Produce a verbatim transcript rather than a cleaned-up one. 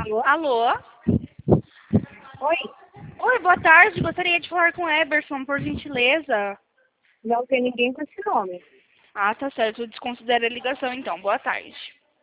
Alô? Alô? Oi? Oi, boa tarde. Gostaria de falar com o Eberson, por gentileza. Não tem ninguém com esse nome. Ah, tá certo. Desconsidera a ligação, então. Boa tarde.